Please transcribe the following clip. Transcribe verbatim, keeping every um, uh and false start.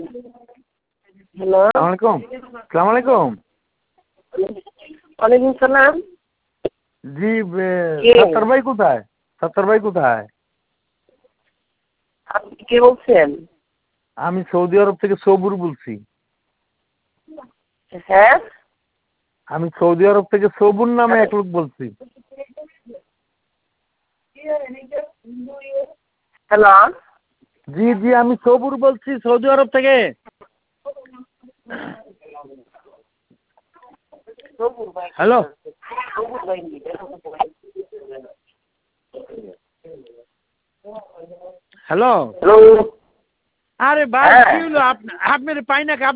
Hello, আসসালামু আলাইকুম। আসসালামু আলাইকুম। ওয়ালাইকুম সালাম। জি, কে? সত্তর ভাই কোথায়? সত্তর ভাই কোথায়? আপনি কে বলছেন? আমি সৌদি আরব থেকে সবুর বলছি। হ্যাঁ, আমি সৌদি আরব থেকে সবুর নামে এক লোক বলছি। হ্যালো, জি জি, আমি সবুর বলছি সৌদি আরব থেকে। Hello, hello. হ্যালো। আরে ভাই হ্যাঁ। কি হলো? আপনার পাই না।